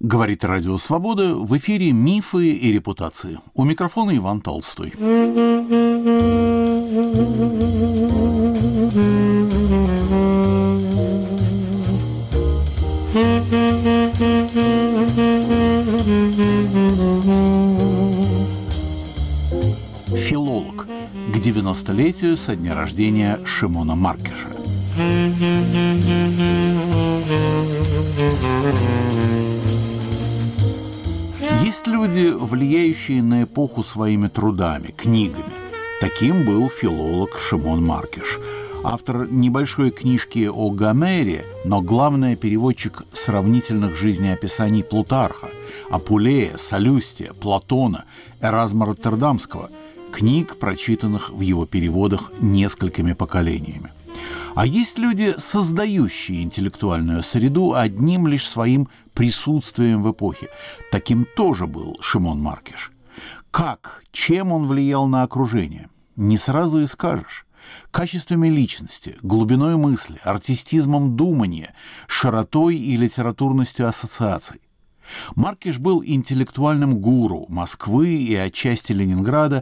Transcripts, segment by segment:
Говорит Радио Свобода, в эфире «Мифы и репутации». У микрофона Иван Толстой. Филолог. К 90-летию со дня рождения Шимона Маркеша. Есть люди, влияющие на эпоху своими трудами, книгами. Таким был филолог Шимон Маркеш. Автор небольшой книжки о Гомере, но главный переводчик сравнительных жизнеописаний Плутарха, Апулея, Салюстия, Платона, Эразма Роттердамского, книг, прочитанных в его переводах несколькими поколениями. А есть люди, создающие интеллектуальную среду одним лишь своим присутствием в эпохе. Таким тоже был Шимон Маркеш. Как, чем он влиял на окружение? Не сразу и скажешь. Качествами личности, глубиной мысли, артистизмом думания, широтой и литературностью ассоциаций. Маркеш был интеллектуальным гуру Москвы и отчасти Ленинграда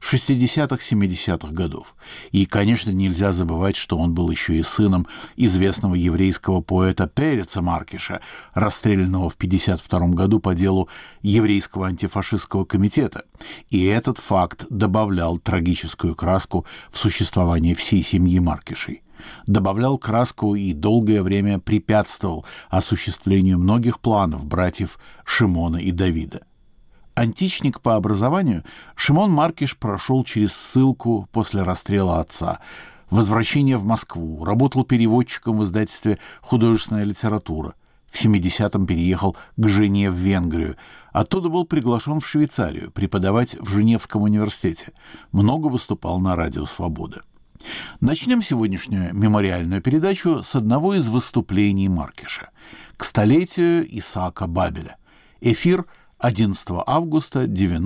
60-70-х годов. И, конечно, нельзя забывать, что он был еще и сыном известного еврейского поэта Переца Маркеша, расстрелянного в 1952 году по делу еврейского антифашистского комитета. И этот факт добавлял трагическую краску в существование всей семьи Маркешей. Добавлял краску и долгое время препятствовал осуществлению многих планов братьев Шимона и Давида. Античник по образованию, Шимон Маркеш прошел через ссылку после расстрела отца, возвращение в Москву, работал переводчиком в издательстве «Художественная литература». В 70-м переехал к жене в Венгрию. Оттуда был приглашен в Швейцарию преподавать в Женевском университете. Много выступал на Радио Свобода. Начнем сегодняшнюю мемориальную передачу с одного из выступлений Маркеша к столетию Исаака Бабеля. Эфир 11 августа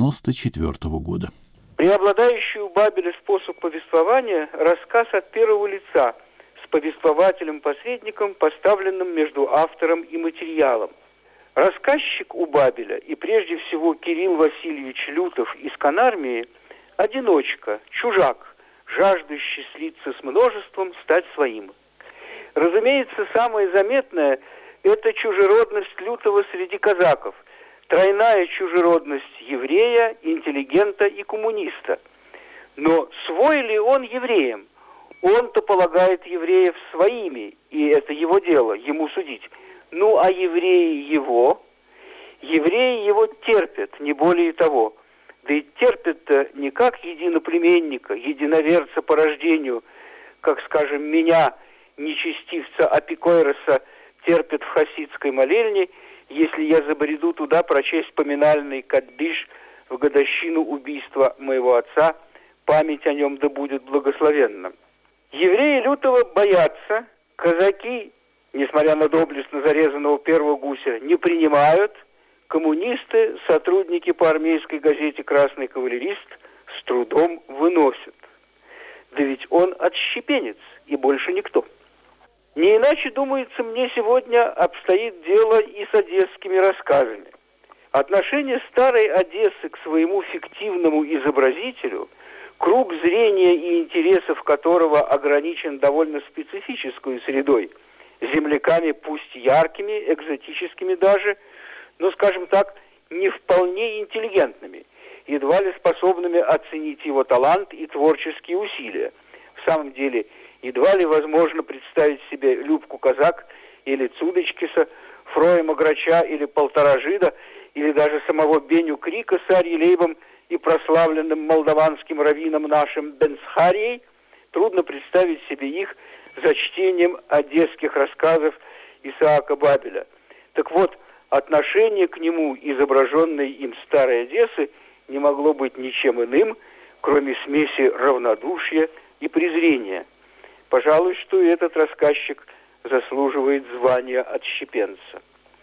1994 года. Преобладающий у Бабеля способ повествования – рассказ от первого лица с повествователем-посредником, поставленным между автором и материалом. Рассказчик у Бабеля, и прежде всего Кирилл Васильевич Лютов из Конармии, одиночка, чужак, жаждущий слиться с множеством, стать своим. Разумеется, самое заметное – это чужеродность Лютова среди казаков, тройная чужеродность еврея, интеллигента и коммуниста. Но свой ли он евреям? Он-то полагает евреев своими, и это его дело, ему судить. Ну, а евреи его? Евреи его терпят, не более того. Да и терпят-то не как единоплеменника, единоверца по рождению, как, скажем, меня, нечестивца Апикойроса, терпят в хасидской молельне, если я забреду туда прочесть поминальный каддиш в годовщину убийства моего отца, память о нем да будет благословенна. Евреи Лютова боятся, казаки, несмотря на доблестно зарезанного первого гуся, не принимают. Коммунисты, сотрудники по армейской газете «Красный кавалерист» с трудом выносят. Да ведь он отщепенец и больше никто. Не иначе, думается мне, сегодня обстоит дело и с одесскими рассказами. Отношение старой Одессы к своему фиктивному изобразителю, круг зрения и интересов которого ограничен довольно специфической средой, земляками пусть яркими, экзотическими даже, но, скажем так, не вполне интеллигентными, едва ли способными оценить его талант и творческие усилия. В самом деле, едва ли возможно представить себе Любку Казак или Цудочкиса, Фроема Грача или Полторажида, или даже самого Беню Крика с Арьелейбом и прославленным молдаванским раввином нашим Бенсхарией. Трудно представить себе их за чтением одесских рассказов Исаака Бабеля. Так вот, отношение к нему, изображенной им старой Одессы, не могло быть ничем иным, кроме смеси равнодушия и презрения. Пожалуй, что и этот рассказчик заслуживает звания отщепенца.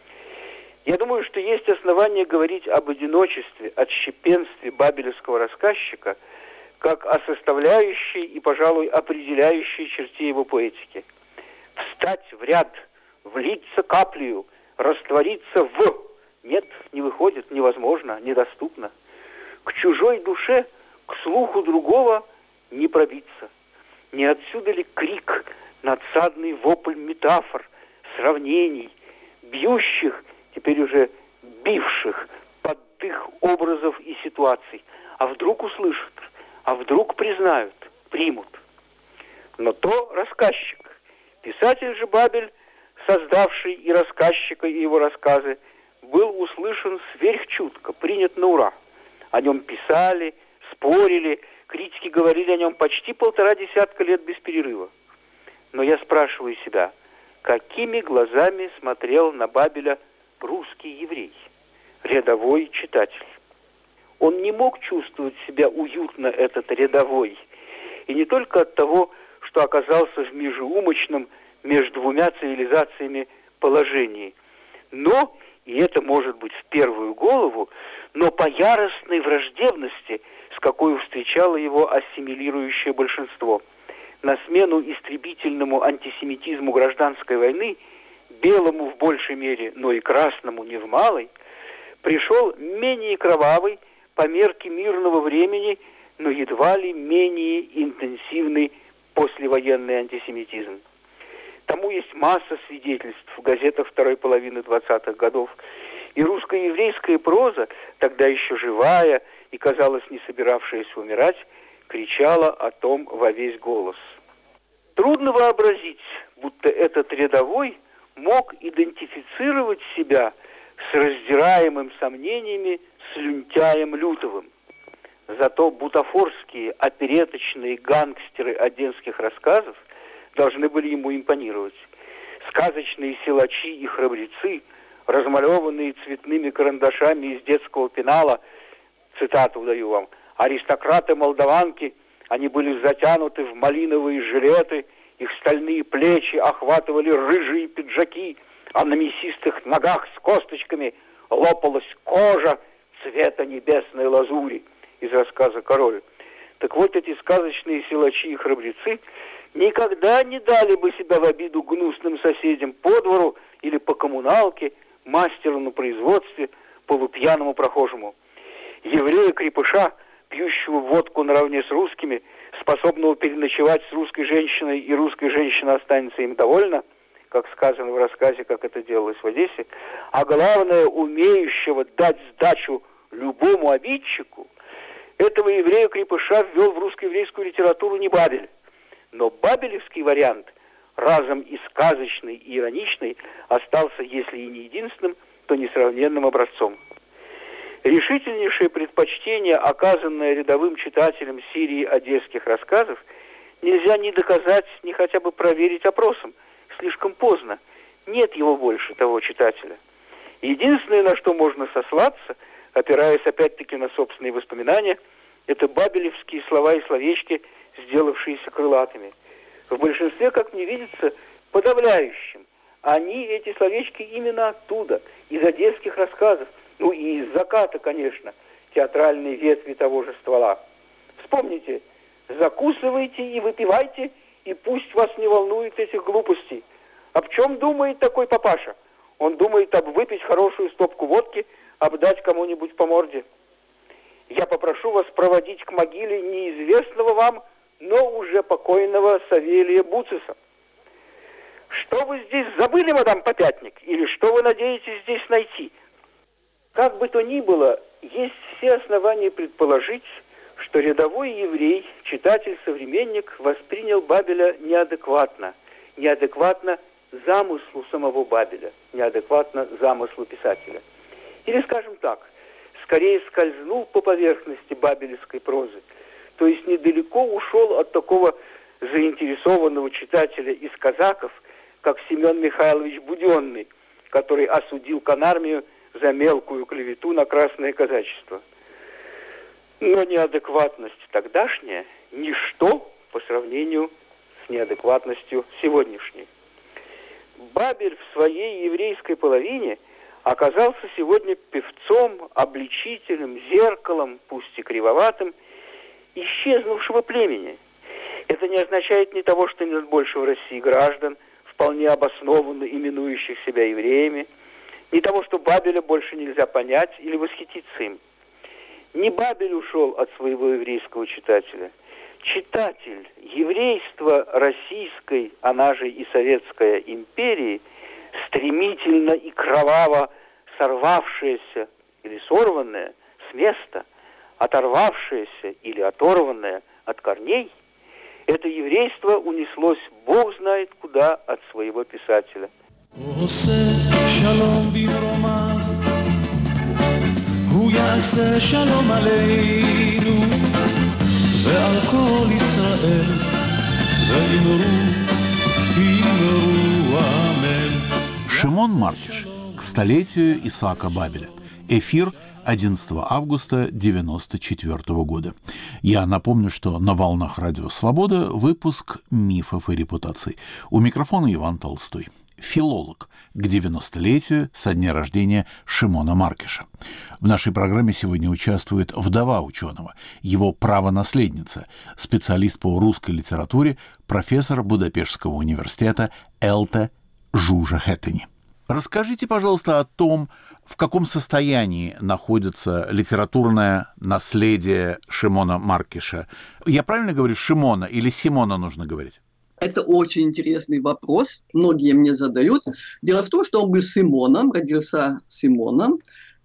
Я думаю, что есть основания говорить об одиночестве, отщепенстве бабелевского рассказчика, как о составляющей и, пожалуй, определяющей черте его поэтики. Встать в ряд, влиться каплею, раствориться в, Нет, не выходит, невозможно, недоступно. К чужой душе, к слуху другого не пробиться. Не отсюда ли крик, надсадный вопль метафор, сравнений, бьющих, теперь уже бивших под дых образов и ситуаций? А вдруг услышат, а вдруг признают, примут. Но то рассказчик. Писатель же Бабель, создавший и рассказчика, и его рассказы, был услышан сверхчутко, принят на ура. О нем писали, спорили, критики говорили о нем почти 1,5 десятка лет без перерыва. Но я спрашиваю себя, какими глазами смотрел на Бабеля русский еврей, рядовой читатель? Он не мог чувствовать себя уютно, этот рядовой. И не только от того, что оказался в межеумочном между двумя цивилизациями положении, но, и это может быть в первую голову, но по яростной враждебности, с какой встречало его ассимилирующее большинство. На смену истребительному антисемитизму гражданской войны, белому в большей мере, но и красному не в малой, пришел менее кровавый, по мерке мирного времени, но едва ли менее интенсивный послевоенный антисемитизм. Тому есть масса свидетельств в газетах второй половины 20-х годов. И русско-еврейская проза, тогда еще живая и, казалось, не собиравшаяся умирать, кричала о том во весь голос. Трудно вообразить, будто этот рядовой мог идентифицировать себя с раздираемым сомнениями слюнтяем Лютовым. Зато бутафорские опереточные гангстеры одесских рассказов должны были ему импонировать. Сказочные силачи и храбрецы, размалеванные цветными карандашами из детского пенала, цитату даю вам, аристократы-молдаванки, они были затянуты в малиновые жилеты, их стальные плечи охватывали рыжие пиджаки, а на мясистых ногах с косточками лопалась кожа цвета небесной лазури из рассказа «Король». Так вот, эти сказочные силачи и храбрецы никогда не дали бы себя в обиду гнусным соседям по двору или по коммуналке, мастеру на производстве, полупьяному прохожему. Еврея-крепыша, пьющего водку наравне с русскими, способного переночевать с русской женщиной, и русская женщина останется им довольна, как сказано в рассказе, как это делалось в Одессе, а главное, умеющего дать сдачу любому обидчику, этого еврея-крепыша ввел в русско-еврейскую литературу не Бабель. Но бабелевский вариант, разом и сказочный, и ироничный, остался, если и не единственным, то несравненным образцом. Решительнейшее предпочтение, оказанное рядовым читателям серии одесских рассказов, нельзя ни доказать, ни хотя бы проверить опросом. Слишком поздно. Нет его больше, того читателя. Единственное, на что можно сослаться, опираясь опять-таки на собственные воспоминания, это бабелевские слова и словечки, сделавшиеся крылатыми. В большинстве, как мне видится, подавляющим. Они, эти словечки, именно оттуда, из одесских рассказов, ну и из заката, конечно, театральной ветви того же ствола. Вспомните, закусывайте и выпивайте, и пусть вас не волнует этих глупостей. Об чем думает такой папаша? Он думает об выпить хорошую стопку водки, обдать кому-нибудь по морде. Я попрошу вас проводить к могиле неизвестного вам, но уже покойного Савелия Буциса. Что вы здесь забыли, мадам Попятник? Или что вы надеетесь здесь найти? Как бы то ни было, есть все основания предположить, что рядовой еврей, читатель-современник, воспринял Бабеля неадекватно. Неадекватно замыслу самого Бабеля, неадекватно замыслу писателя. Или, скажем так, скорее скользнул по поверхности бабелевской прозы, то есть недалеко ушел от такого заинтересованного читателя из казаков, как Семен Михайлович Буденный, который осудил Конармию за мелкую клевету на красное казачество. Но неадекватность тогдашняя – ничто по сравнению с неадекватностью сегодняшней. Бабель в своей еврейской половине оказался сегодня певцом, обличителем, зеркалом, пусть и кривоватым, исчезнувшего племени. Это не означает ни того, что нет больше в России граждан, вполне обоснованно именующих себя евреями, ни того, что Бабеля больше нельзя понять или восхититься им. Не Бабель ушел от своего еврейского читателя. Читатель еврейства российской, она же и советской империи, стремительно и кроваво сорвавшееся или сорванное с места, оторвавшееся или оторванное от корней, это еврейство унеслось Бог знает куда от своего писателя. Шимон Маркиш к столетию Исаака Бабеля. Эфир 11 августа 1994 года. Я напомню, что на волнах Радио Свобода выпуск «Мифов и репутаций». У микрофона Иван Толстой. Филолог к 90-летию со дня рождения Шимона Маркиша. В нашей программе сегодня участвует вдова ученого, его правонаследница, специалист по русской литературе, профессор Будапештского университета Элте Жужа Хеттени. Расскажите, пожалуйста, о том, в каком состоянии находится литературное наследие Шимона Маркиша. Я правильно говорю Шимона или Симона нужно говорить? Это очень интересный вопрос, многие мне задают. Дело в том, что он был Симоном, родился Симоном,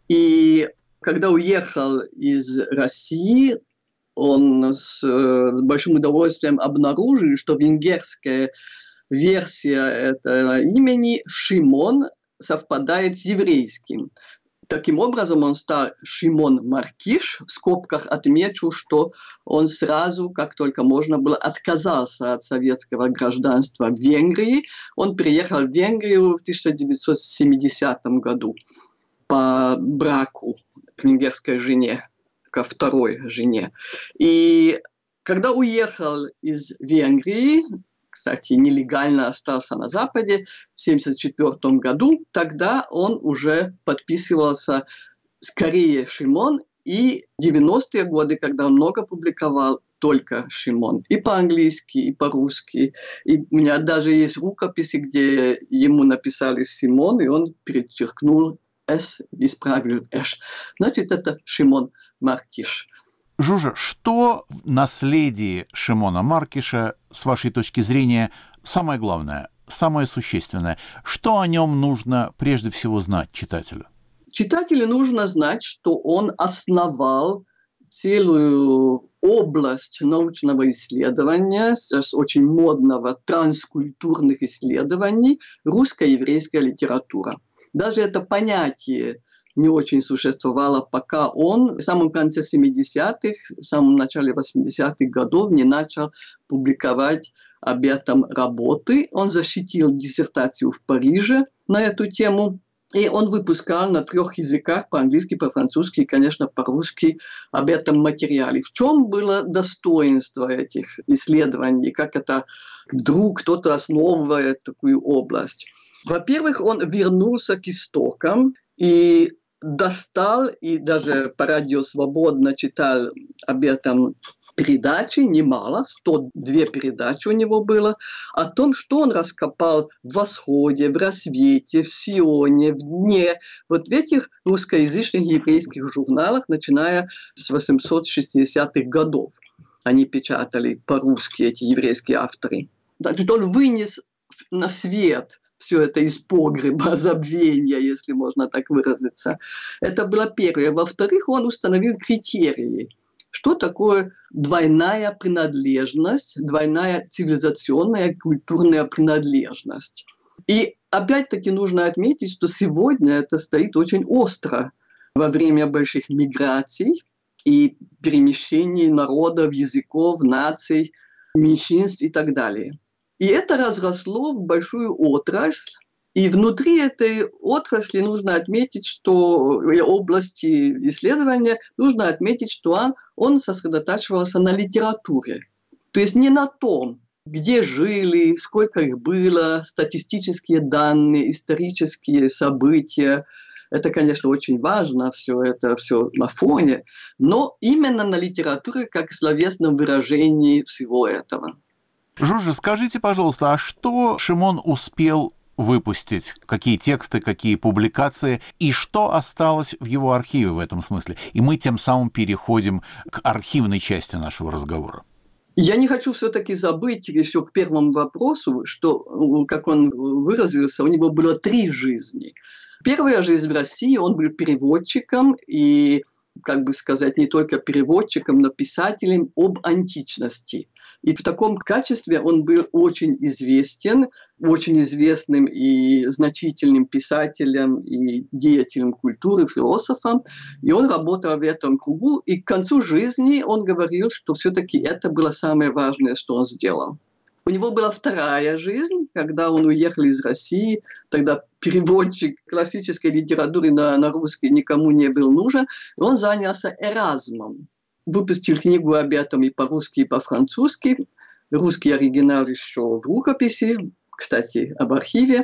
и когда уехал из России, он с большим удовольствием обнаружил, что венгерская версия этого имени Шимон совпадает с еврейским. Таким образом, он стал Шимон Маркиш. В скобках отмечу, что он сразу, как только можно было, отказался от советского гражданства в Венгрии. Он приехал в Венгрию в 1970 году по браку к венгерской жене, ко второй жене. И когда уехал из Венгрии, кстати, нелегально остался на Западе в 1974 году, тогда он уже подписывался скорее Шимон, и 90-е годы, когда он много публиковал, только Шимон. И по-английски, и по-русски. И у меня даже есть рукописи, где ему написали Симон, и он перечеркнул «с», исправил «эш». Значит, это Шимон Маркиш. Жужа, что в наследии Шимона Маркиша, с вашей точки зрения, самое главное, самое существенное? Что о нем нужно прежде всего знать читателю? Читателю нужно знать, что он основал целую область научного исследования, сейчас очень модного, транскультурных исследований, русско-еврейская литература. Даже это понятие не очень существовало, пока он в самом конце 70-х, в самом начале 80-х годов не начал публиковать об этом работы. Он защитил диссертацию в Париже на эту тему, и он выпускал на 3 языках, по-английски, по-французски и, конечно, по-русски, об этом материале. В чем было достоинство этих исследований, как это вдруг кто-то основывает такую область? Во-первых, он вернулся к истокам и достал, и даже по радио «Свободно» читал об этом передачи, немало, 102 передачи у него было, о том, что он раскопал в «Восходе», в «Рассвете», в «Сионе», в «Дне», вот в этих русскоязычных еврейских журналах, начиная с 860-х годов. Они печатали по-русски, эти еврейские авторы. Значит, он вынес на свет все это из погреба забвения, если можно так выразиться. Это было первое. Во-вторых, он установил критерии. Что такое двойная принадлежность, двойная цивилизационная культурная принадлежность? И опять-таки нужно отметить, что сегодня это стоит очень остро во время больших миграций и перемещений народов, языков, наций, меньшинств и так далее. И это разросло в большую отрасль. И внутри этой отрасли нужно отметить, что в области исследования нужно отметить, что он сосредотачивался на литературе. То есть не на том, где жили, сколько их было, статистические данные, исторические события. Это, конечно, очень важно, все это все на фоне, но именно на литературе как словесном выражении всего этого. Жужа, скажите, пожалуйста, а что Шимон успел выпустить, какие тексты, какие публикации, и что осталось в его архиве в этом смысле. И мы тем самым переходим к архивной части нашего разговора. Я не хочу все-таки забыть еще к первому вопросу, что, как он выразился, у него было 3 жизни. Первая жизнь в России, он был переводчиком и, как бы сказать, не только переводчиком, но писателем об античности. И в таком качестве он был очень известен, очень известным и значительным писателем и деятелем культуры, философом. И он работал в этом кругу. И к концу жизни он говорил, что все-таки это было самое важное, что он сделал. У него была вторая жизнь, когда он уехал из России. Тогда переводчик классической литературы на русский никому не был нужен. И он занялся эразмом. Выпустил книгу об этом и по-русски, и по-французски. Русский оригинал еще в рукописи, кстати, об архиве.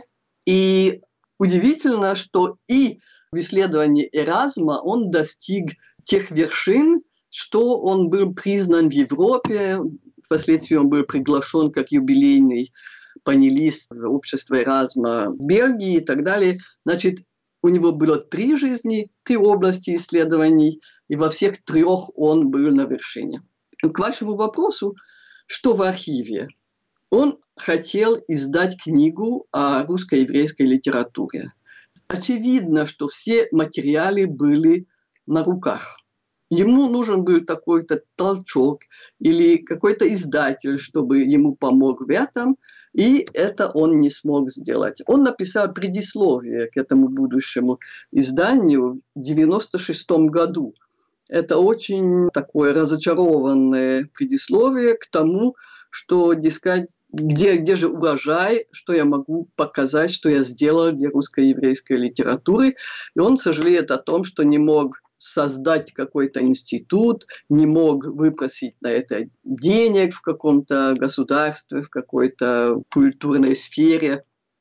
И удивительно, что и в исследовании Эразма он достиг тех вершин, что он был признан в Европе. Впоследствии он был приглашен как юбилейный панелист в обществе Эразма в Бельгии и так далее. Значит, у него было 3 жизни, 3 области исследований, и во всех 3 он был на вершине. К вашему вопросу, что в архиве? Он хотел издать книгу о русско-еврейской литературе. Очевидно, что все материалы были на руках. Ему нужен был такой-то толчок или какой-то издатель, чтобы ему помог в этом, и это он не смог сделать. Он написал предисловие к этому будущему изданию в 1996 году. Это очень такое разочарованное предисловие к тому, что, дескать, где же урожай, что я могу показать, что я сделал для русско-еврейской литературы. И он сожалеет о том, что не мог создать какой-то институт, не мог выпросить на это денег в каком-то государстве, в какой-то культурной сфере.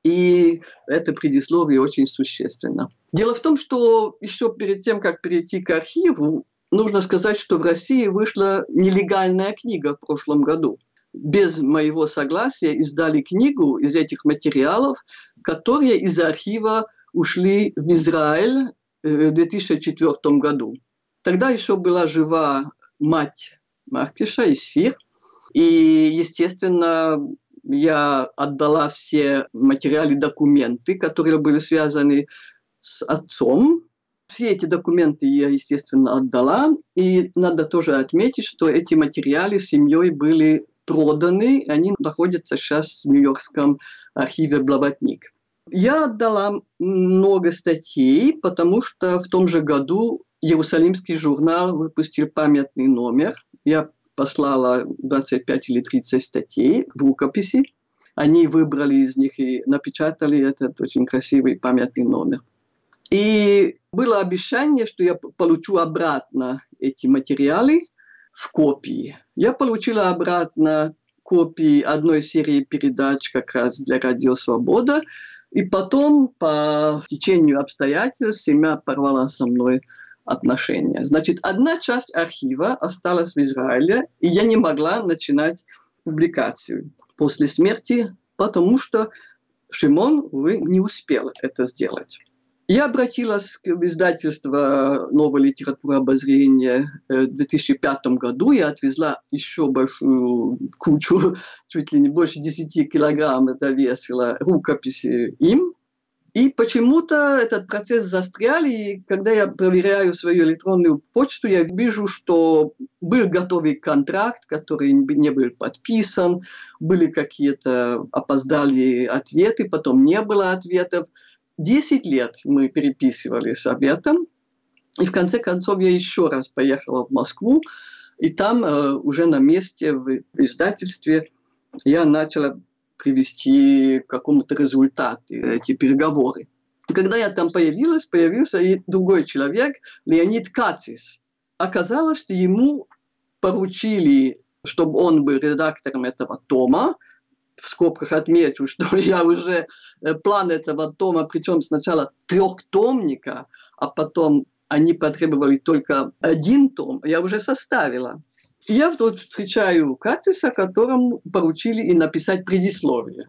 И это предисловие очень существенно. Дело в том, что еще перед тем, как перейти к архиву, нужно сказать, что в России вышла нелегальная книга в прошлом году. Без моего согласия издали книгу из этих материалов, которые из архива ушли в Израиль в 2004 году. Тогда еще была жива мать Маркиша, Исфир. И, естественно, я отдала все материалы, документы, которые были связаны с отцом. Все эти документы я, естественно, отдала. И надо тоже отметить, что эти материалы семьей были проданы. Они находятся сейчас в Нью-Йоркском архиве «Блаватник». Я отдала много статей, потому что в том же году Иерусалимский журнал выпустил памятный номер. Я послала 25 или 30 статей в рукописи. Они выбрали из них и напечатали этот очень красивый памятный номер. И было обещание, что я получу обратно эти материалы в копии. Я получила обратно копии одной серии передач как раз для «Радио Свобода». И потом, по течению обстоятельств, семья порвала со мной отношения. Значит, одна часть архива осталась в Израиле, и я не могла начинать публикацию после смерти, потому что Шимон, увы, не успел это сделать. Я обратилась к издательству «Новая литература обозрения» в 2005 году. Я отвезла еще большую кучу, чуть ли не больше 10 килограмм это весило, рукописи им. И почему-то этот процесс застрял, и когда я проверяю свою электронную почту, я вижу, что был готовый контракт, который не был подписан, были какие-то опоздалые ответы, потом не было ответов. 10 лет мы переписывались об этом, и в конце концов я еще раз поехала в Москву, и там уже на месте в издательстве я начала привести к какому-то результату эти переговоры. И когда я там появился и другой человек, Леонид Кацис. Оказалось, что ему поручили, чтобы он был редактором этого тома. В скобках отмечу, что я уже план этого тома, причем сначала 3-томника, а потом они потребовали только 1 том, я уже составила. И я вдруг встречаю Кациса, которому поручили и написать предисловие.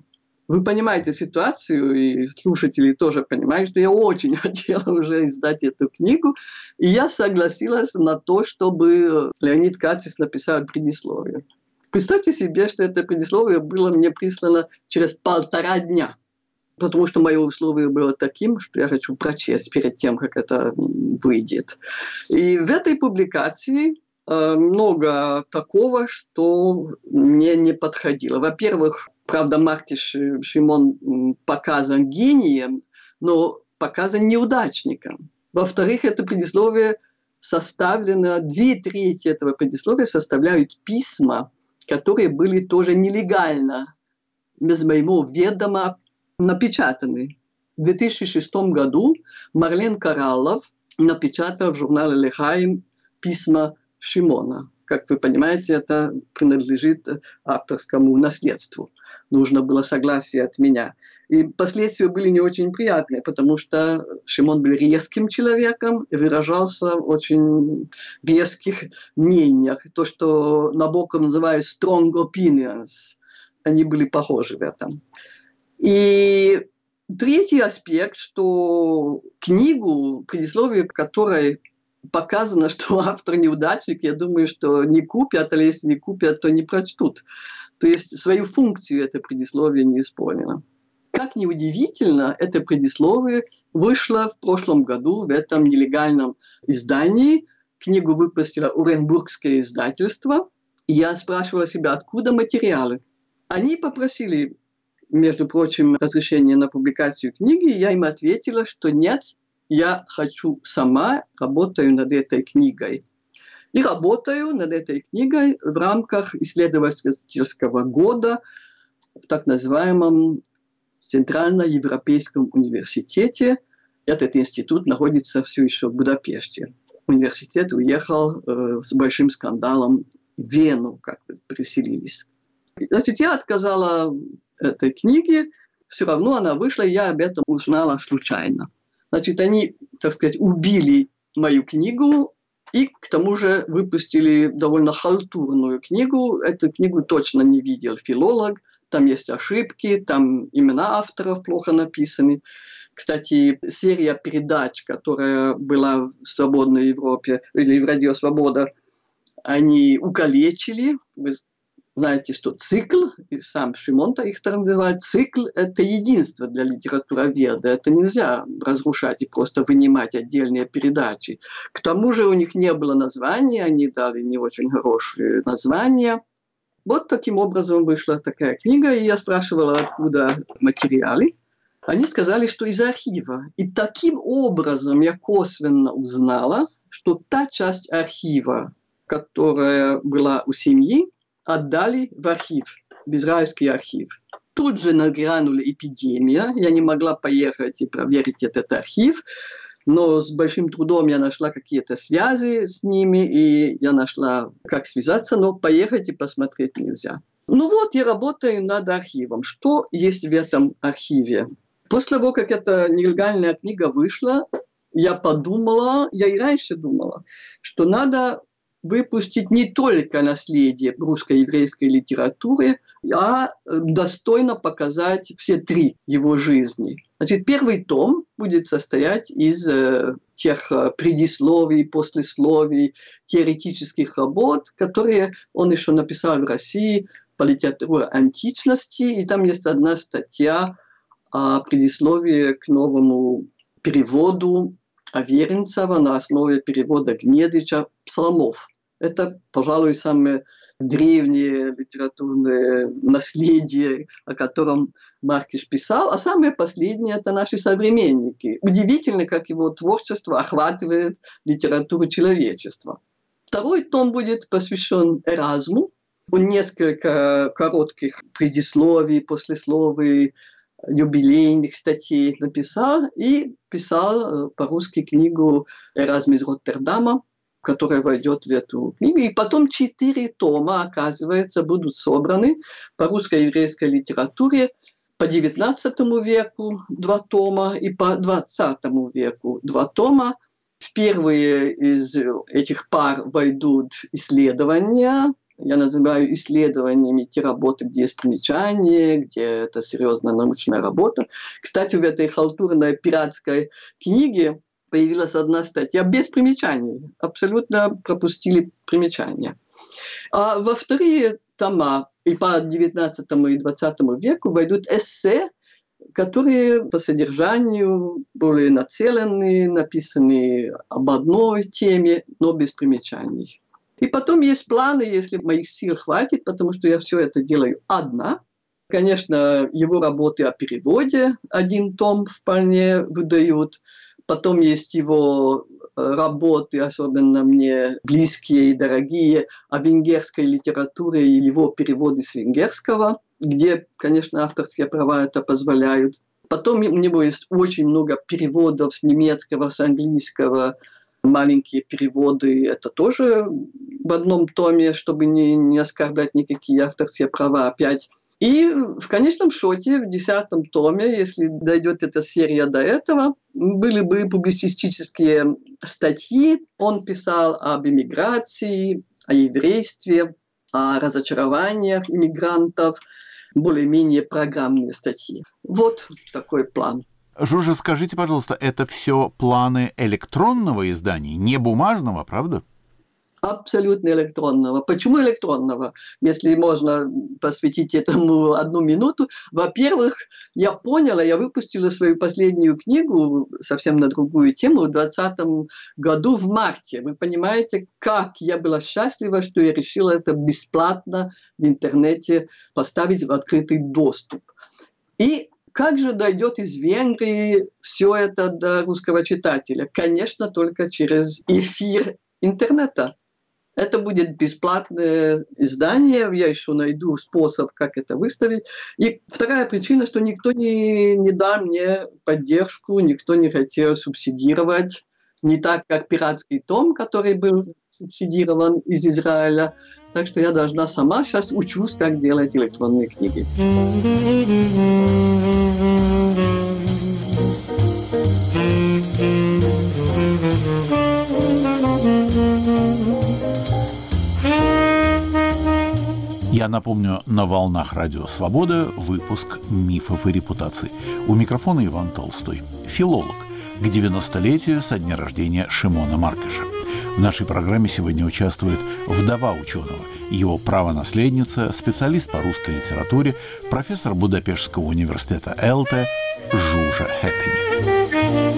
Вы понимаете ситуацию, и слушатели тоже понимают, что я очень хотела уже издать эту книгу, и я согласилась на то, чтобы Леонид Катис написал предисловие. Представьте себе, что это предисловие было мне прислано через 1,5 дня, потому что мое условие было таким, что я хочу прочесть перед тем, как это выйдет. И в этой публикации много такого, что мне не подходило. Во-первых, правда, Маркиш Шимон показан гением, но показан неудачником. Во-вторых, это предисловие составлено, 2/3 этого предисловия составляют письма, которые были тоже нелегально, без моего ведома, напечатаны. В 2006 году Марлен Кораллов напечатал в журнале «Лехаим» письма Шимона. Как вы понимаете, это принадлежит авторскому наследству. Нужно было согласие от меня. И последствия были не очень приятные, потому что Шимон был резким человеком и выражался в очень резких мнениях. То, что Набоков называют strong opinions, они были похожи в этом. И третий аспект, что книгу, предисловие которой показано, что автор неудачник, я думаю, что не купят, а если не купят, то не прочтут. То есть свою функцию это предисловие не исполнило. Как ни удивительно, это предисловие вышло в прошлом году в этом нелегальном издании. Книгу выпустило Оренбургское издательство. И я спрашивала себя, откуда материалы. Они попросили, между прочим, разрешение на публикацию книги, и я им ответила, что нет, я хочу сама, работаю над этой книгой. И работаю над этой книгой в рамках исследовательского года в так называемом Центральноевропейском университете. Этот институт находится все еще в Будапеште. Университет уехал с большим скандалом в Вену, как вы переселились. Значит, я отказала этой книге, все равно она вышла, и я об этом узнала случайно. Значит, они, так сказать, убили мою книгу и к тому же выпустили довольно халтурную книгу. Эту книгу точно не видел филолог, там есть ошибки, там имена авторов плохо написаны. Кстати, серия передач, которая была в «Свободной Европе» или в «Радио Свобода», они укалечили. Вы знаете, что цикл, и сам Шимон-то их так называет, цикл – это единство для литературоведа. Это нельзя разрушать и просто вынимать отдельные передачи. К тому же у них не было названия, они дали не очень хорошие названия. Вот таким образом вышла такая книга, и я спрашивала, откуда материалы. Они сказали, что из архива. И таким образом я косвенно узнала, что та часть архива, которая была у семьи, отдали в архив, в израильский архив. Тут же нагрянула эпидемия, я не могла поехать и проверить этот архив, но с большим трудом я нашла какие-то связи с ними, и я нашла, как связаться, но поехать и посмотреть нельзя. Ну вот, я работаю над архивом. Что есть в этом архиве? После того, как эта нелегальная книга вышла, я подумала, я и раньше думала, что надо выпустить не только наследие русско-еврейской литературы, а достойно показать все 3 его жизни. Значит, первый том будет состоять из тех предисловий, послесловий, теоретических работ, которые он еще написал в России по литературе античности, и там есть одна статья о предисловии к новому переводу Аверинцева на основе перевода Гнедича псалмов. Это, пожалуй, самое древнее литературное наследие, о котором Маркиш писал, а самое последнее – это наши современники. Удивительно, как его творчество охватывает литературу человечества. Второй том будет посвящен Эразму. Он несколько коротких предисловий, послесловий, юбилейных статей написал и писал по-русски книгу «Эразм из Роттердама», которая войдет в эту книгу. И потом 4 тома, оказывается, будут собраны по русско-еврейской литературе по XIX веку 2 тома и по XX веку 2 тома. В первые из этих пар войдут исследования я называю исследованиями те работы, где есть примечания, где это серьезная научная работа. Кстати, в этой халтурной пиратской книге появилась одна статья без примечаний. Абсолютно пропустили примечания. А во вторые тома и по 19 и 20 веку войдут эссе, которые по содержанию более нацелены, написаны об одной теме, но без примечаний. И потом есть планы, если моих сил хватит, потому что я все это делаю одна. Конечно, его работы о переводе, один том вполне выдают. Потом есть его работы, особенно мне близкие и дорогие, о венгерской литературе и его переводы с венгерского, где, конечно, авторские права это позволяют. Потом у него есть очень много переводов с немецкого, с английского, маленькие переводы, это тоже в одном томе, чтобы не оскорблять никакие авторские права опять. И в конечном счете, в 10-м томе, если дойдет эта серия до этого, были бы публицистические статьи. Он писал об эмиграции, о еврействе, о разочарованиях иммигрантов, более-менее программные статьи. Вот такой план. Жужа, скажите, пожалуйста, это все планы электронного издания, не бумажного, правда? Абсолютно электронного. Почему электронного? Если можно посвятить этому 1 минуту. Во-первых, я поняла, я выпустила свою последнюю книгу совсем на другую тему в 2020 году в марте. Вы понимаете, как я была счастлива, что я решила это бесплатно в интернете поставить в открытый доступ. И как же дойдет из Венгрии все это до русского читателя? Конечно, только через эфир интернета. Это будет бесплатное издание, я еще найду способ, как это выставить. И вторая причина, что никто не дал мне поддержку, никто не хотел субсидировать. Не так, как пиратский том, который был субсидирован из Израиля. Так что я должна сама сейчас учусь, как делать электронные книги. Я напомню, на волнах Радио Свобода выпуск «Мифов и репутаций». У микрофона Иван Толстой, филолог, к 90-летию со дня рождения Шимона Маркеша. В нашей программе сегодня участвует вдова ученого, его правонаследница, специалист по русской литературе, профессор Будапештского университета ЭЛТЕ Жужа Хеттини.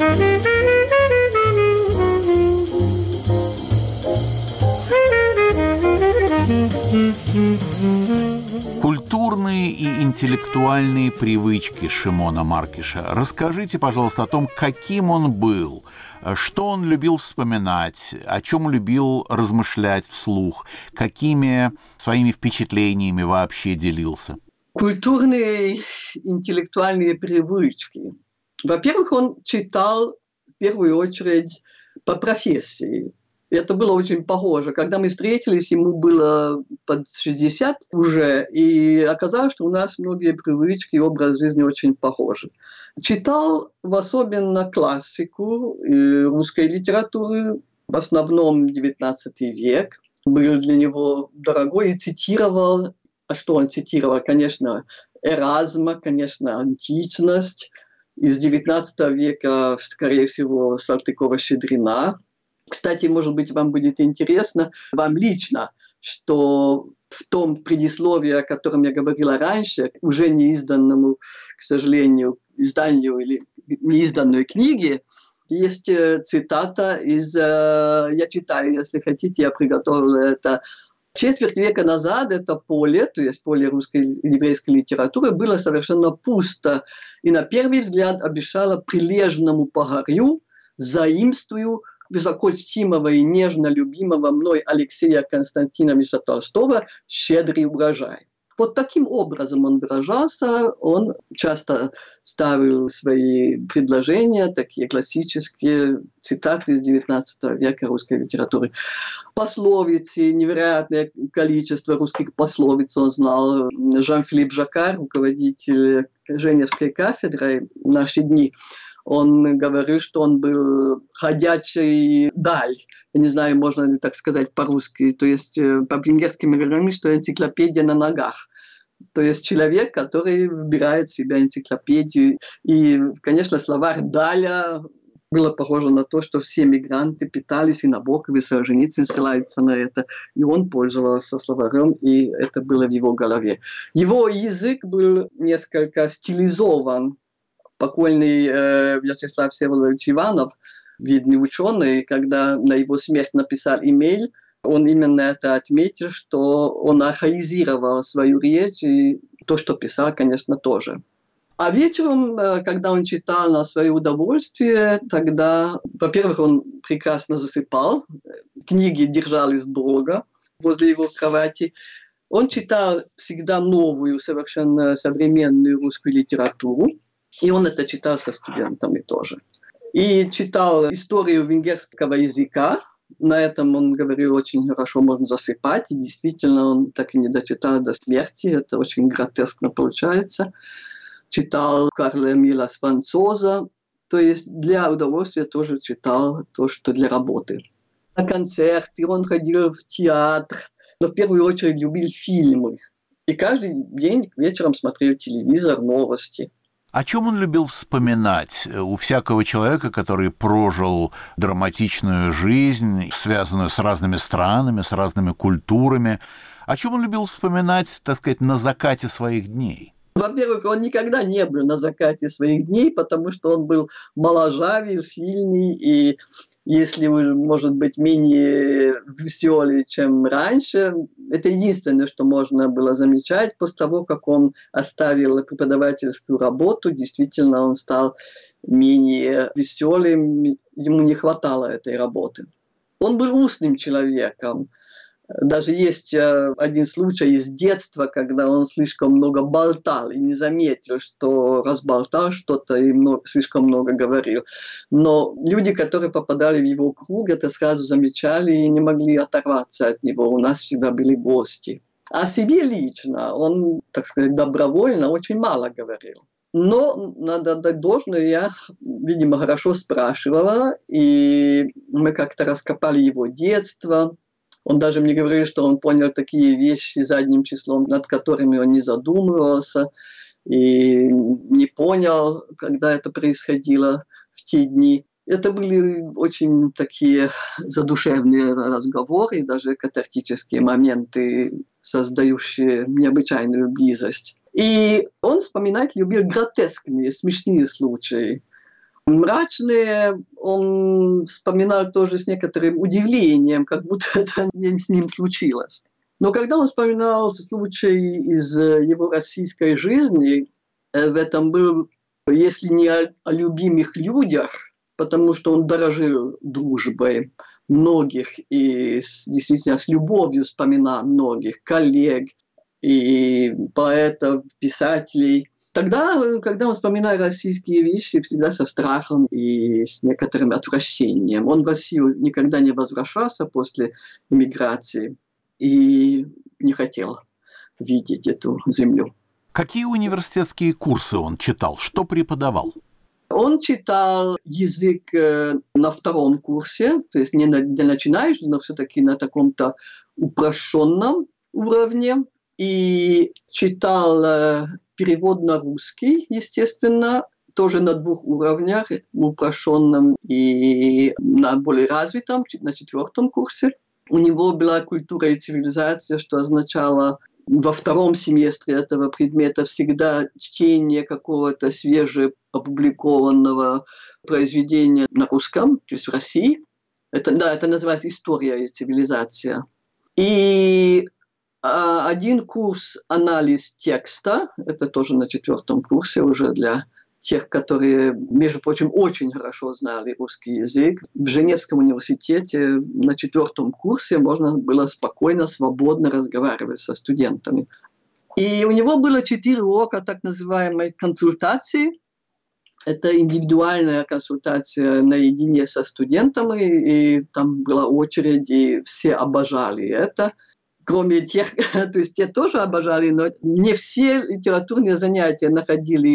Культурные и интеллектуальные привычки Шимона Маркеша. Расскажите, пожалуйста, о том, каким он был, что он любил вспоминать, о чем любил размышлять вслух, какими своими впечатлениями вообще делился. Культурные интеллектуальные привычки. Во-первых, он читал в первую очередь по профессии. Это было очень похоже. Когда мы встретились, ему было под 60 уже, и оказалось, что у нас многие привычки и образ жизни очень похожи. Читал особенно классику русской литературы, в основном XIX век. Был для него дорогой и цитировал. А что он цитировал? Конечно, Эразма, конечно, античность. Из XIX века, скорее всего, Салтыкова-Щедрина. Кстати, может быть, вам будет интересно, вам лично, что в том предисловии, о котором я говорила раньше, уже неизданному, к сожалению, изданию или неизданной книге, есть цитата из... Я читаю, если хотите, я приготовила это. Четверть века назад это поле, то есть поле русской и еврейской литературы, было совершенно пусто. И на первый взгляд обещало прилежному погорю, заимствую высокочтимого и нежно любимого мной Алексея Константиновича Толстого «щедрый урожай». Вот таким образом он выражался, он часто ставил свои предложения, такие классические цитаты из XIX века русской литературы. Пословицы, невероятное количество русских пословиц он знал. Жан-Филипп Жаккар, руководитель Женевской кафедры в наши дни, Он говорил, что он был ходячий даль. Я не знаю, можно ли так сказать по-русски. То есть по-венгерски мы говорим, что энциклопедия на ногах. То есть человек, который выбирает в себя энциклопедию. И, конечно, словарь Даля было похоже на то, что все мигранты питались, и Набоков, и Солженицын ссылаются на это. И он пользовался словарем, и это было в его голове. Его язык был несколько стилизован. Покойный Вячеслав Всеволодович Иванов, видный ученый, когда на его смерть написал имейл, он именно это отметил, что он архаизировал свою речь, и то, что писал, конечно, тоже. А вечером, когда он читал на свое удовольствие, тогда, во-первых, он прекрасно засыпал, книги держались долго возле его кровати. Он читал всегда новую, совершенно современную русскую литературу, и он это читал со студентами тоже. И читал историю венгерского языка. На этом, он говорил, очень хорошо можно засыпать, и действительно он так и не дочитал до смерти, это очень гротескно получается. Читал Карла Эмиля Сфранцоза, то есть для удовольствия тоже читал то, что для работы. На концерты он ходил в театр, но в первую очередь любил фильмы. И каждый день вечером смотрел телевизор, новости. О чем он любил вспоминать? У всякого человека, который прожил драматичную жизнь, связанную с разными странами, с разными культурами, о чем он любил вспоминать, так сказать, на закате своих дней? Во-первых, он никогда не был на закате своих дней, потому что он был моложавый, сильный, и если он, может быть, менее веселый, чем раньше, это единственное, что можно было замечать. После того, как он оставил преподавательскую работу, действительно он стал менее веселым, ему не хватало этой работы. Он был устным человеком. Даже есть один случай из детства, когда он слишком много болтал и не заметил, что разболтал что-то и слишком много говорил. Но люди, которые попадали в его круг, это сразу замечали и не могли оторваться от него. У нас всегда были гости. О себе лично он, так сказать, добровольно очень мало говорил. Но, надо отдать должное, я, видимо, хорошо спрашивала, и мы как-то раскопали его детство. Он даже мне говорил, что он понял такие вещи задним числом, над которыми он не задумывался и не понял, когда это происходило в те дни. Это были очень такие задушевные разговоры, даже катартические моменты, создающие необычайную близость. И он вспоминать любил гротескные, смешные случаи. Мрачные он вспоминал тоже с некоторым удивлением, как будто это не с ним случилось. Но когда он вспоминал случай из его российской жизни, в этом был, если не о любимых людях, потому что он дорожил дружбой многих и действительно с любовью вспоминал многих коллег и поэтов, писателей. Тогда, когда он вспоминает российские вещи, всегда со страхом и с некоторым отвращением. Он в Россию никогда не возвращался после эмиграции и не хотел видеть эту землю. Какие университетские курсы он читал? Что преподавал? Он читал язык на втором курсе, то есть не для начинающих, но все-таки на таком-то упрощенном уровне. И читал перевод на русский, естественно, тоже на двух уровнях, упрощенном и на более развитом, на четвертом курсе. У него была культура и цивилизация, что означало во втором семестре этого предмета всегда чтение какого-то свежеопубликованного произведения на русском, то есть в России. Это называется «История и цивилизация». И один курс «Анализ текста», это тоже на четвертом курсе уже для тех, которые, между прочим, очень хорошо знали русский язык. В Женевском университете на четвертом курсе можно было спокойно, свободно разговаривать со студентами. И у него было 4 урока так называемой консультации. Это индивидуальная консультация наедине со студентами, и там была очередь, и все обожали это. Кроме тех, то есть те тоже обожали, но не все литературные занятия находили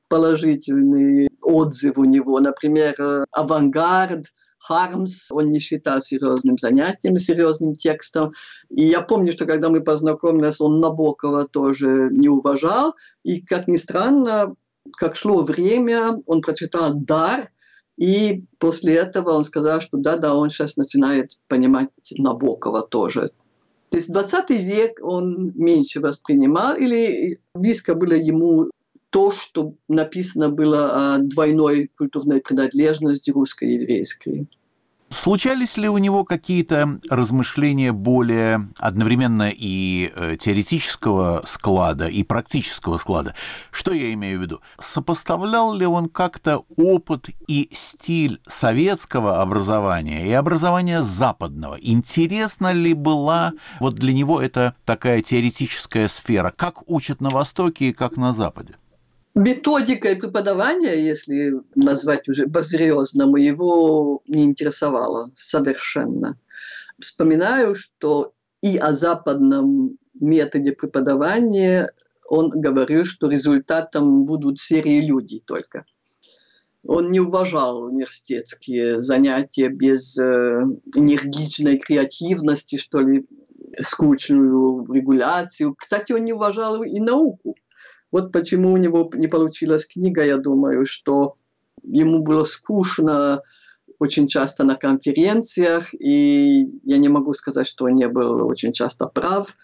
положительные отзывы у него. Например, «Авангард», «Хармс» он не считал серьезным занятием, серьезным текстом. И я помню, что когда мы познакомились, он Набокова тоже не уважал. И, как ни странно, как шло время, он прочитал «Дар», и после этого он сказал, что да, он сейчас начинает понимать Набокова тоже. То есть 20 век он меньше воспринимал, или близко было ему то, что написано было о двойной культурной принадлежности русской и еврейской. Случались ли у него какие-то размышления более одновременно и теоретического склада, и практического склада? Что я имею в виду? Сопоставлял ли он как-то опыт и стиль советского образования и образования западного? Интересна ли была вот для него эта такая теоретическая сфера? Как учат на Востоке и как на Западе? Методикой преподавания, если назвать уже по-серьезному, его не интересовало совершенно. Вспоминаю, что и о западном методе преподавания он говорил, что результатом будут серии людей только. Он не уважал университетские занятия без энергичной креативности, что ли, скучную регуляцию. Кстати, он не уважал и науку. Вот почему у него не получилась книга, я думаю, что ему было скучно очень часто на конференциях, и я не могу сказать, что он не был очень часто прав.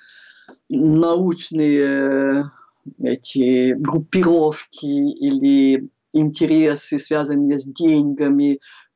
Научные эти группировки или интересы, связанные с деньгами,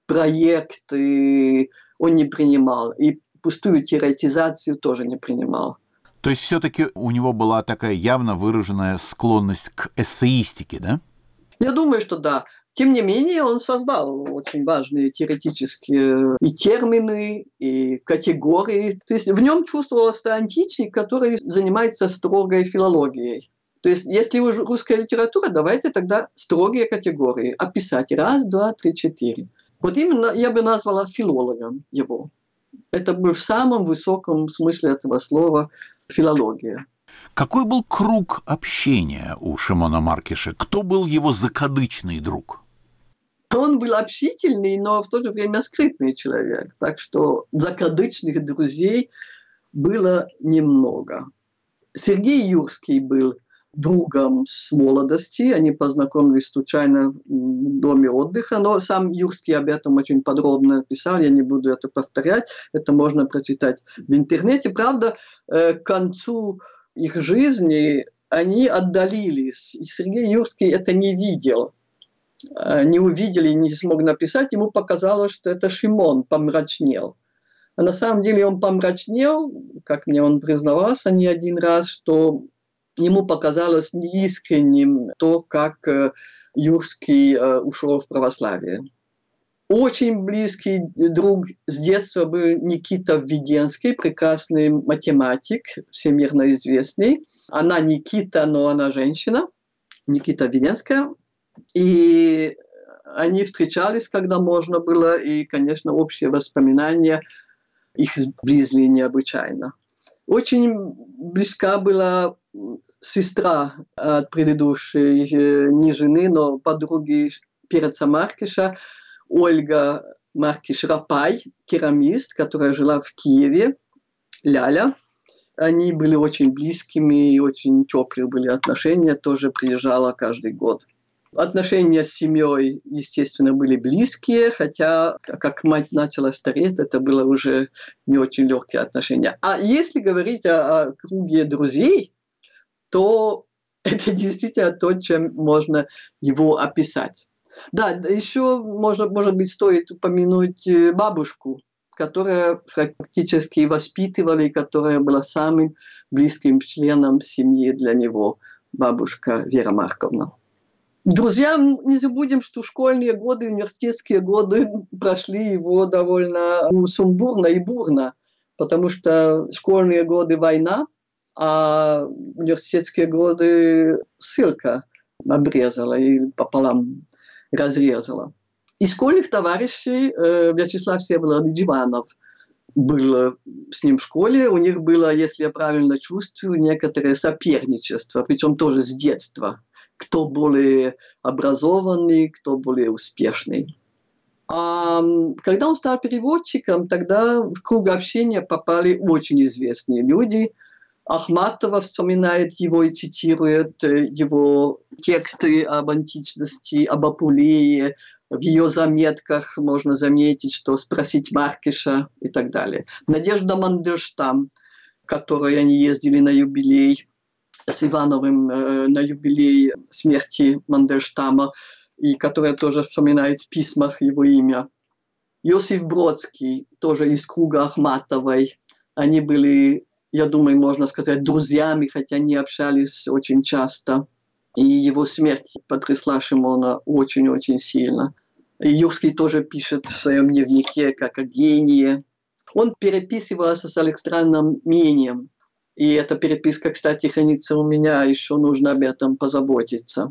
проекты, он не принимал. И пустую теоретизацию тоже не принимал. То есть все-таки у него была такая явно выраженная склонность к эссеистике, да? Я думаю, что да. Тем не менее, он создал очень важные теоретические и термины, и категории. То есть в нем чувствовался античник, который занимается строгой филологией. То есть если уже русская литература, давайте тогда строгие категории. Описать 1, 2, 3, 4. Вот именно я бы назвала филологом его. Это был в самом высоком смысле этого слова филология. Какой был круг общения у Шимона Маркиша? Кто был его закадычный друг? Он был общительный, но в то же время скрытный человек. Так что закадычных друзей было немного. Сергей Юрский был другом с молодости. Они познакомились случайно в доме отдыха, но сам Юрский об этом очень подробно писал, я не буду это повторять, это можно прочитать в интернете. Правда, к концу их жизни они отдалились, и Сергей Юрский это не видел. Не увидел и не смог написать, ему показалось, что это Шимон помрачнел. А на самом деле он помрачнел, как мне он признавался не один раз, что ему показалось неискренним то, как Юрский ушел в православие. Очень близкий друг с детства был Никита Введенский, прекрасный математик, всемирно известный. Она Никита, но она женщина, Никита Введенская. И они встречались, когда можно было, и, конечно, общие воспоминания их сблизили необычайно. Очень близка была сестра от предыдущей не жены, но подруги Переца Маркиша, Ольга Маркиш-Рапай, керамист, которая жила в Киеве, Ляля. Они были очень близкими, и очень теплые были отношения, тоже приезжала каждый год. Отношения с семьей, естественно, были близкие, хотя, как мать начала стареть, это было уже не очень легкие отношения. А если говорить о круге друзей, то это действительно то, чем можно его описать. Да, еще, может быть, стоит упомянуть бабушку, которая фактически воспитывала и которая была самым близким членом семьи для него, бабушка Вера Марковна. Друзья, не забудем, что школьные годы, университетские годы прошли его довольно сумбурно и бурно, потому что школьные годы – война, а университетские годы ссылка обрезала и пополам разрезала. Из школьных товарищей Вячеслав Всеволодович Иванов был с ним в школе. У них было, если я правильно чувствую, некоторое соперничество, причем тоже с детства. кто более образованный, кто более успешный. А когда он стал переводчиком, тогда в круг общения попали очень известные люди. Ахматова вспоминает его и цитирует его тексты об античности, об Апулее. В ее заметках можно заметить, что спросить Маркеша и так далее. Надежда Мандельштам, которой они ездили на юбилей с Ивановым, на юбилей смерти Мандельштама, и которая тоже вспоминает в письмах его имя. Иосиф Бродский, тоже из круга Ахматовой. Они были, я думаю, можно сказать, друзьями, хотя не общались очень часто. И его смерть потрясла Шимона очень-очень сильно. И Юрский тоже пишет в своем дневнике как о гении. Он переписывался с Александром Минием. И эта переписка, кстати, хранится у меня, еще нужно об этом позаботиться.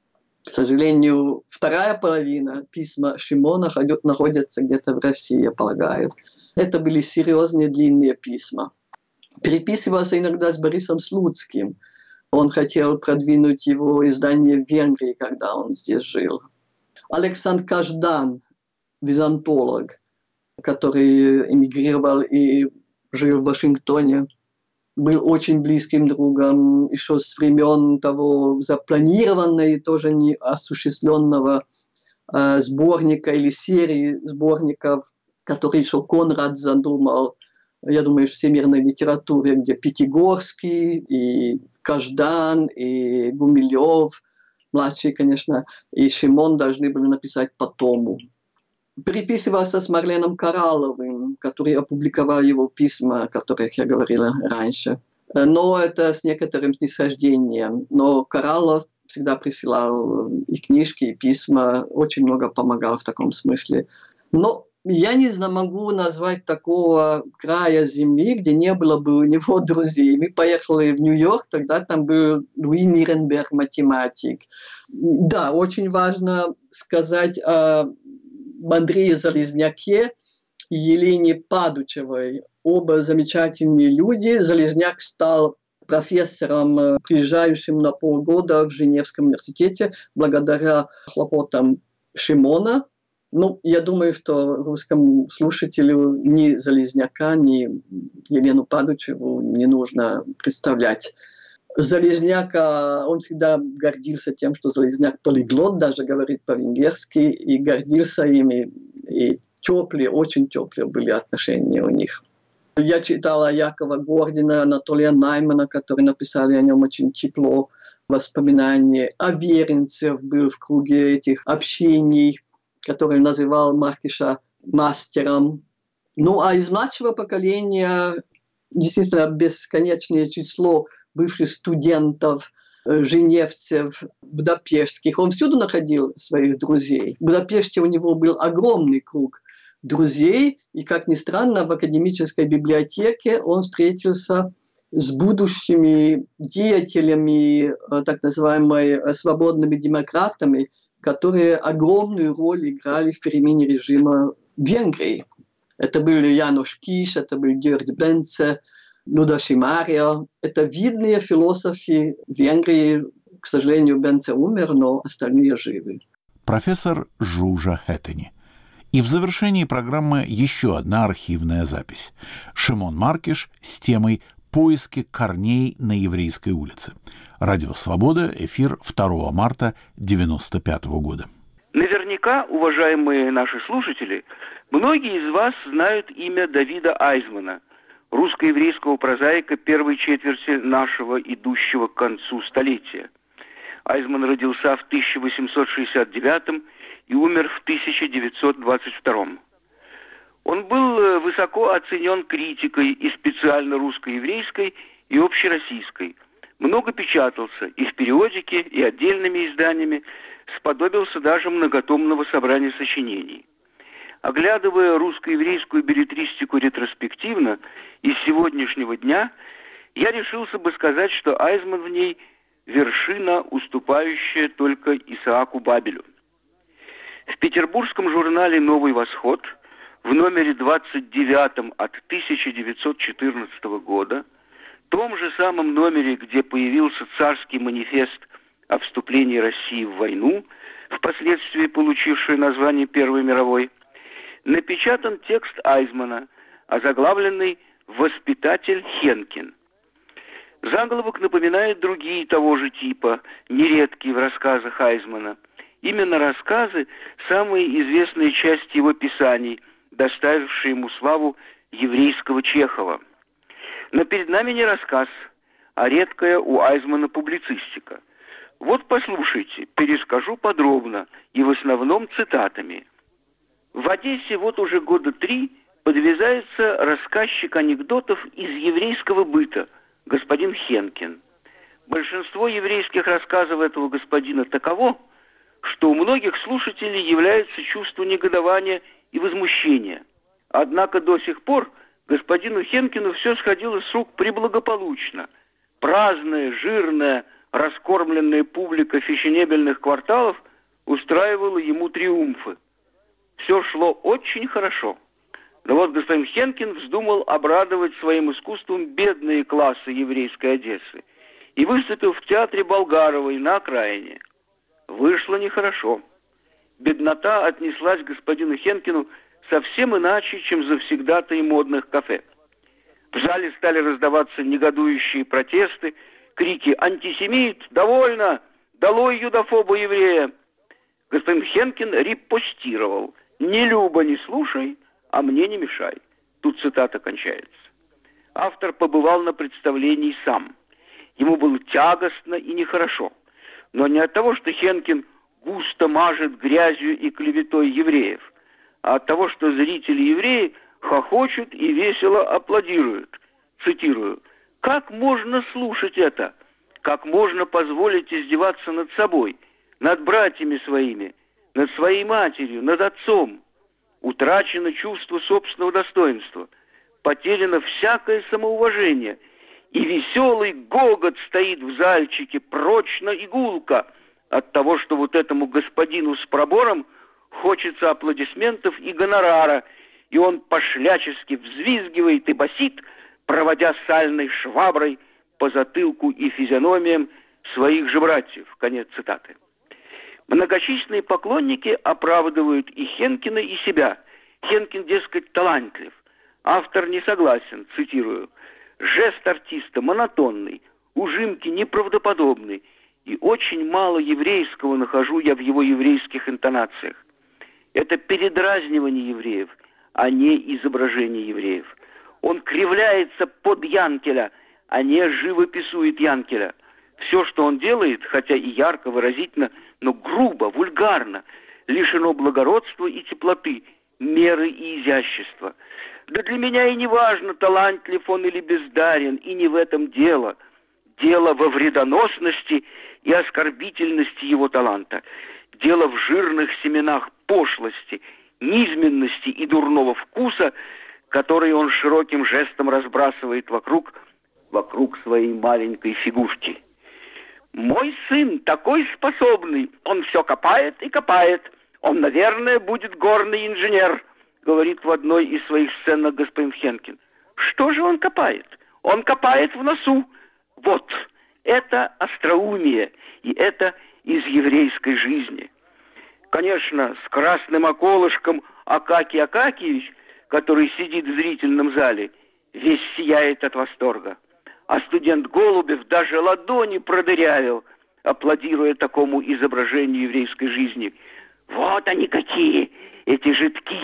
К сожалению, вторая половина письма Шимона находится где-то в России, я полагаю. Это были серьезные длинные письма. Переписывался иногда с Борисом Слуцким. Он хотел продвинуть его издание в Венгрии, когда он здесь жил. Александр Каждан, византолог, который эмигрировал и жил в Вашингтоне, был очень близким другом еще с времен того запланированного и тоже не осуществленного сборника или серии сборников, который еще Конрад задумал, я думаю, в всемирной литературе, где Пятигорский, и Каждан, и Гумилев, младший, конечно, и Шимон должны были написать по тому. Переписывался с Марленом Коралловым, который опубликовал его письма, о которых я говорила раньше. Но это с некоторым снисхождением. Но Кораллов всегда присылал и книжки, и письма, очень много помогал в таком смысле. Но я не могу назвать такого края земли, где не было бы у него друзей. Мы поехали в Нью-Йорк, тогда там был Луи Нирнберг, математик. Да, очень важно сказать о Андрее Залезняке и Елене Падучевой. Оба замечательные люди. Залезняк стал профессором, приезжающим на полгода в Женевском университете, благодаря хлопотам Шимона. Ну, я думаю, что русскому слушателю ни Залезняка, ни Елену Падучеву не нужно представлять. Залезняк, он всегда гордился тем, что Залезняк полиглот, даже говорит по-венгерски, и гордился ими. И теплые, очень теплые были отношения у них. Я читала Якова Гордина, Анатолия Наймана, которые написали о нем очень тепло воспоминания. Аверинцев был в круге этих общений, который называл Маркеша мастером. Ну, а из младшего поколения действительно бесконечное число бывших студентов, женевцев, будапештских. Он всюду находил своих друзей. В Будапеште у него был огромный круг друзей, и, как ни странно, в академической библиотеке он встретился с будущими деятелями, так называемыми свободными демократами, которые огромную роль играли в перемене режима в Венгрии. Это были Янош Киш, это был György Bence, Ludas Mária. Это видные философы Венгрии. К сожалению, Бенце умер, но остальные живы. Профессор Жужа Хеттени. И в завершении программы еще одна архивная запись. Шимон Маркеш с темой «Поиски корней на еврейской улице». Радио «Свобода», эфир 2 марта 1995 года. Наверняка, уважаемые наши слушатели, многие из вас знают имя Давида Айзмана, русско-еврейского прозаика первой четверти нашего идущего к концу столетия. Айзман родился в 1869 и умер в 1922. Он был высоко оценен критикой и специально русско-еврейской, и общероссийской. Много печатался и в периодике, и отдельными изданиями, сподобился даже многотомного собрания сочинений. Оглядывая русско-еврейскую беллетристику ретроспективно из сегодняшнего дня, я решился бы сказать, что Айзман в ней вершина, уступающая только Исааку Бабелю. В петербургском журнале «Новый восход» в номере 29 от 1914 года, том же самом номере, где появился царский манифест о вступлении России в войну, впоследствии получившую название Первой мировой, напечатан текст Айзмана, озаглавленный «Воспитатель Хенкин». Заголовок напоминает другие того же типа, нередкие в рассказах Айзмана. Именно рассказы – самые известные части его писаний, доставившие ему славу еврейского Чехова. Но перед нами не рассказ, а редкая у Айзмана публицистика. Вот послушайте, перескажу подробно и в основном цитатами. В Одессе вот уже года 3 подвязается рассказчик анекдотов из еврейского быта, господин Хенкин. Большинство еврейских рассказов этого господина таково, что у многих слушателей является чувство негодования и возмущения. Однако до сих пор господину Хенкину все сходило с рук преблагополучно. Праздная, жирная, раскормленная публика фешенебельных кварталов устраивала ему триумфы. Все шло очень хорошо. Но вот господин Хенкин вздумал обрадовать своим искусством бедные классы еврейской Одессы и выступил в театре Болгаровой на окраине. Вышло нехорошо. Беднота отнеслась к господину Хенкину совсем иначе, чем завсегдатаи модных кафе. В зале стали раздаваться негодующие протесты, крики «Антисемит! Довольно! Долой юдофоба еврея!» Господин Хенкин репостировал «Не люба, не слушай, а мне не мешай». Тут цитата кончается. Автор побывал на представлении сам. Ему было тягостно и нехорошо. Но не от того, что Хенкин густо мажет грязью и клеветой евреев, а от того, что зрители-евреи хохочут и весело аплодируют. Цитирую. «Как можно слушать это? Как можно позволить издеваться над собой, над братьями своими, над своей матерью, над отцом? Утрачено чувство собственного достоинства, потеряно всякое самоуважение, и веселый гогот стоит в зальчике прочно и гулко от того, что вот этому господину с пробором хочется аплодисментов и гонорара, и он пошлячески взвизгивает и басит, проводя сальной шваброй по затылку и физиономиям своих же братьев». Конец цитаты. Многочисленные поклонники оправдывают и Хенкина, и себя. Хенкин, дескать, талантлив. Автор не согласен, цитирую. «Жест артиста монотонный, ужимки неправдоподобны, и очень мало еврейского нахожу я в его еврейских интонациях. Это передразнивание евреев, а не изображение евреев. Он кривляется под Янкеля, а не живописует Янкеля. Все, что он делает, хотя и ярко, выразительно, но грубо, вульгарно, лишено благородства и теплоты, меры и изящества. Да для меня и не важно, талантлив он или бездарен, и не в этом дело. Дело во вредоносности и оскорбительности его таланта. Дело в жирных семенах пошлости, низменности и дурного вкуса, которые он широким жестом разбрасывает вокруг своей маленькой фигурки. «Мой сын такой способный, он все копает и копает. Он, наверное, будет горный инженер», говорит в одной из своих сценок господин Хенкин. Что же он копает? Он копает в носу. Вот, это остроумие, и это из еврейской жизни. Конечно, с красным околышком Акакий Акакиевич, который сидит в зрительном зале, весь сияет от восторга. А студент Голубев даже ладони продырявил, аплодируя такому изображению еврейской жизни. Вот они какие, эти жидки!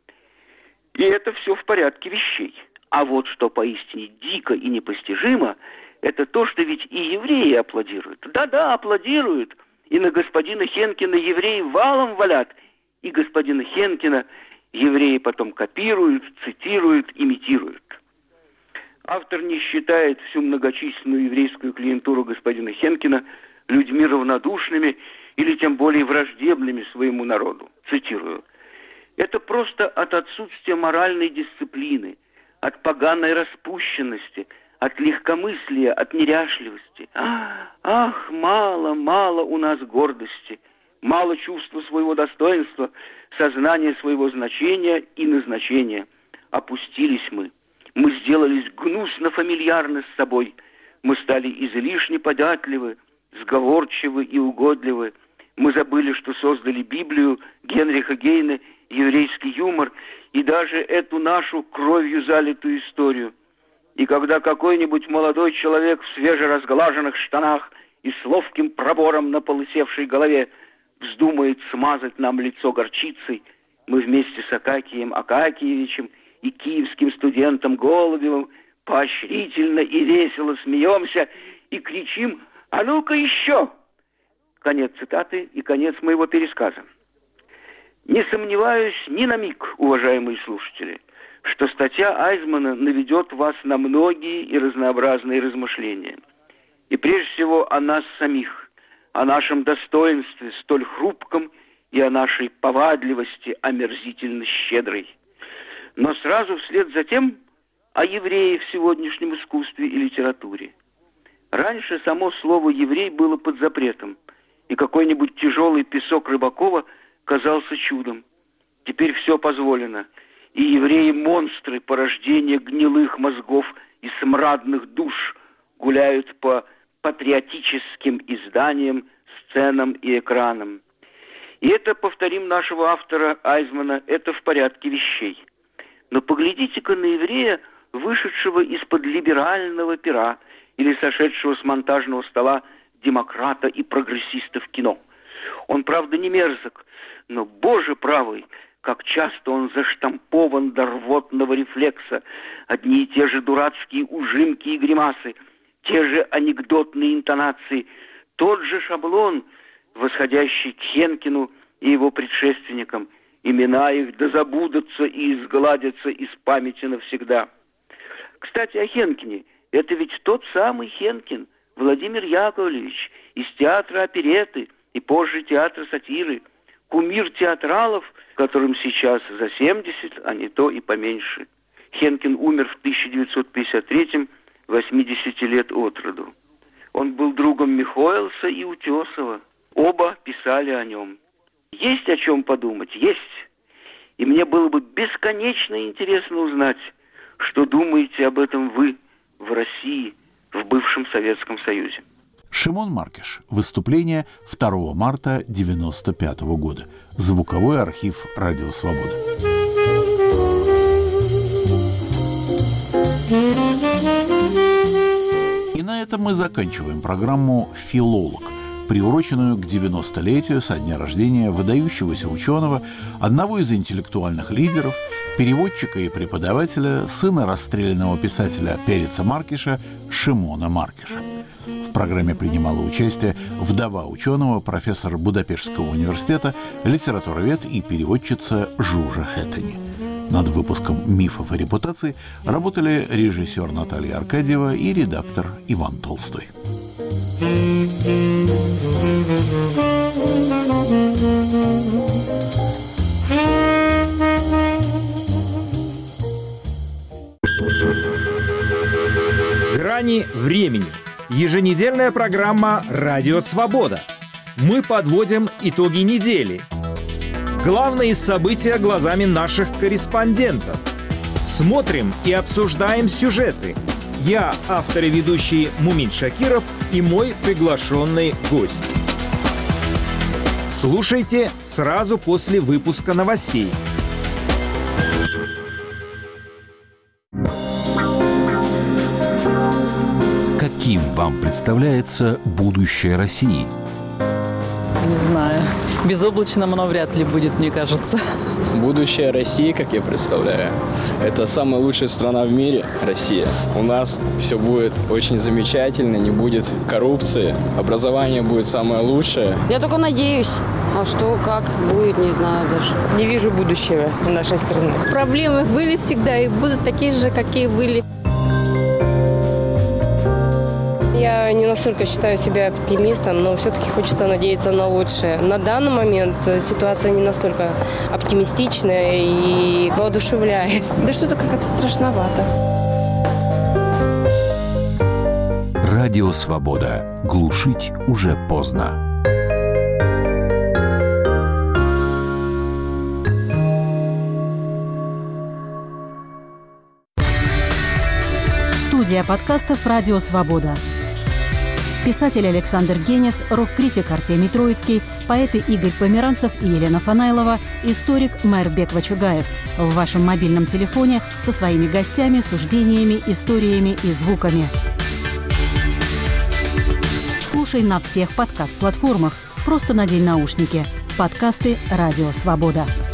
И это все в порядке вещей. А вот что поистине дико и непостижимо, это то, что ведь и евреи аплодируют. Да-да, аплодируют. И на господина Хенкина евреи валом валят. И господина Хенкина евреи потом копируют, цитируют, имитируют. Автор не считает всю многочисленную еврейскую клиентуру господина Хенкина людьми равнодушными или тем более враждебными своему народу. Цитирую. «Это просто от отсутствия моральной дисциплины, от поганой распущенности, от легкомыслия, от неряшливости. Ах, мало у нас гордости, мало чувства своего достоинства, сознания своего значения и назначения. Опустились мы. Мы сделались гнусно фамильярны с собой. Мы стали излишне податливы, сговорчивы и угодливы. Мы забыли, что создали Библию, Генриха Гейне, еврейский юмор и даже эту нашу кровью залитую историю. И когда какой-нибудь молодой человек в свежеразглаженных штанах и с ловким пробором на полысевшей голове вздумает смазать нам лицо горчицей, мы вместе с Акакием Акакиевичем и киевским студентом Голубевым поощрительно и весело смеемся и кричим: «А ну-ка еще!» Конец цитаты и конец моего пересказа. Не сомневаюсь ни на миг, уважаемые слушатели, что статья Айзмана наведет вас на многие и разнообразные размышления. И прежде всего о нас самих, о нашем достоинстве столь хрупком и о нашей повадливости омерзительно щедрой. Но сразу вслед за тем о евреях в сегодняшнем искусстве и литературе. Раньше само слово «еврей» было под запретом, и какой-нибудь тяжелый песок Рыбакова казался чудом. Теперь все позволено, и евреи-монстры, порождение гнилых мозгов и смрадных душ, гуляют по патриотическим изданиям, сценам и экранам. И это, повторим нашего автора Айзмана, это в порядке вещей. Но поглядите-ка на еврея, вышедшего из-под либерального пера или сошедшего с монтажного стола демократа и прогрессиста в кино. Он, правда, не мерзок, но, боже правый, как часто он заштампован до рвотного рефлекса. Одни и те же дурацкие ужимки и гримасы, те же анекдотные интонации, тот же шаблон, восходящий к Хенкину и его предшественникам. Имена их да забудутся и изгладятся из памяти навсегда. Кстати, о Хенкине. Это ведь тот самый Хенкин, Владимир Яковлевич, из театра оперетты и позже театра сатиры, кумир театралов, которым сейчас за 70, а не то и поменьше. Хенкин умер в 1953-м, 80 лет от роду. Он был другом Михоэлса и Утесова. Оба писали о нем. Есть о чем подумать, есть. И мне было бы бесконечно интересно узнать, что думаете об этом вы в России, в бывшем Советском Союзе. Шимон Маркиш. Выступление 2 марта 1995 года. Звуковой архив «Радио Свобода». И на этом мы заканчиваем программу «Филолог», приуроченную к 90-летию со дня рождения выдающегося ученого, одного из интеллектуальных лидеров, переводчика и преподавателя, сына расстрелянного писателя Переца Маркиша Шимона Маркиша. В программе принимала участие вдова ученого, профессор Будапештского университета, литературовед и переводчица Жужа Хэттани. Над выпуском «Мифов и репутаций» работали режиссер Наталья Аркадьева и редактор Иван Толстой. «Грани времени». Еженедельная программа «Радио Свобода». Мы подводим итоги недели. Главные события глазами наших корреспондентов. Смотрим и обсуждаем сюжеты. Я, автор и ведущий Мумин Шакиров, и мой приглашенный гость. Слушайте сразу после выпуска новостей. Каким вам представляется будущее России? Не знаю. Безоблачным оно вряд ли будет, мне кажется. Будущее России, как я представляю, это самая лучшая страна в мире, Россия. У нас все будет очень замечательно, не будет коррупции, образование будет самое лучшее. Я только надеюсь. А что, как будет, не знаю даже. Не вижу будущего в нашей стране. Проблемы были всегда и будут такие же, какие были. Я не настолько считаю себя оптимистом, но все-таки хочется надеяться на лучшее. На данный момент ситуация не настолько оптимистичная и воодушевляет. Да что-то как-то страшновато. Радио Свобода. Глушить уже поздно. Студия подкастов «Радио Свобода». Писатель Александр Генис, рок-критик Артемий Троицкий, поэты Игорь Померанцев и Елена Фанайлова, историк Майрбек Вачугаев. В вашем мобильном телефоне со своими гостями, суждениями, историями и звуками. Слушай на всех подкаст-платформах. Просто надень наушники. Подкасты «Радио Свобода».